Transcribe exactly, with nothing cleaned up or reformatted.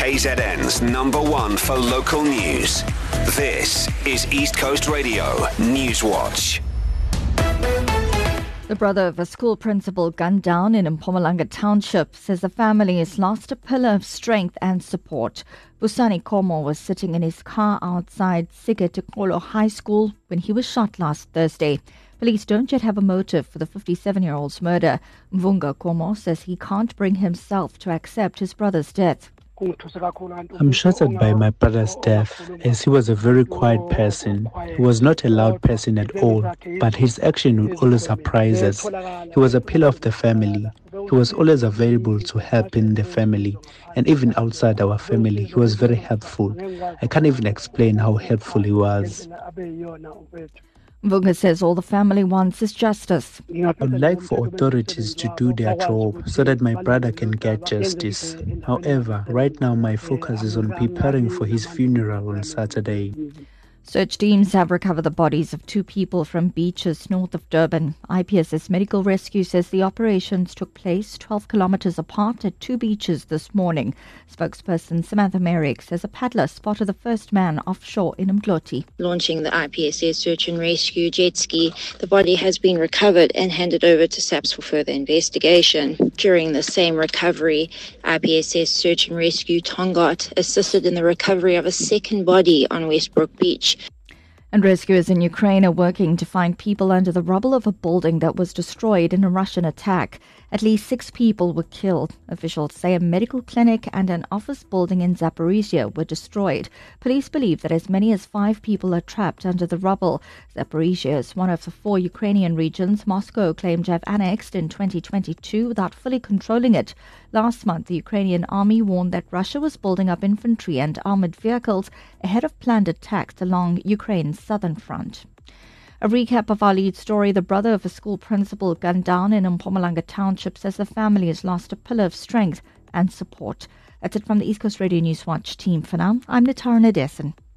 K Z N's number one for local news. This is East Coast Radio News Watch. The brother of a school principal gunned down in Mpumalanga Township says the family has lost a pillar of strength and support. Busani Komo was sitting in his car outside Sigetekolo High School when he was shot last Thursday. Police don't yet have a motive for the fifty-seven-year-old's murder. Mvunga Komo says he can't bring himself to accept his brother's death. I'm shattered by my brother's death, as he was a very quiet person. He was not a loud person at all, but his action would always surprise us. He was a pillar of the family. He was always available to help in the family, and even outside our family, he was very helpful. I can't even explain how helpful he was. Mvunga says all the family wants is justice. I would like for authorities to do their job so that my brother can get justice. However, right now my focus is on preparing for his funeral on Saturday. Search teams have recovered the bodies of two people from beaches north of Durban. I P S S Medical Rescue says the operations took place twelve kilometres apart at two beaches this morning. Spokesperson Samantha Merrick says a paddler spotted the first man offshore in Umdloti. Launching the I P S S Search and Rescue jet ski, the body has been recovered and handed over to SAPS for further investigation. During the same recovery, I P S S Search and Rescue Tongaat assisted in the recovery of a second body on Westbrook Beach. And rescuers in Ukraine are working to find people under the rubble of a building that was destroyed in a Russian attack. At least six people were killed. Officials say a medical clinic and an office building in Zaporizhia were destroyed. Police believe that as many as five people are trapped under the rubble. Zaporizhia is one of the four Ukrainian regions Moscow claimed to have annexed in twenty twenty-two without fully controlling it. Last month, the Ukrainian army warned that Russia was building up infantry and armored vehicles ahead of planned attacks along Ukraine's southern front. A recap of our lead story. The brother of a school principal gunned down in Mpumalanga Township says the family has lost a pillar of strength and support. That's it from the East Coast Radio News Watch team for now. I'm Natara Nadesan.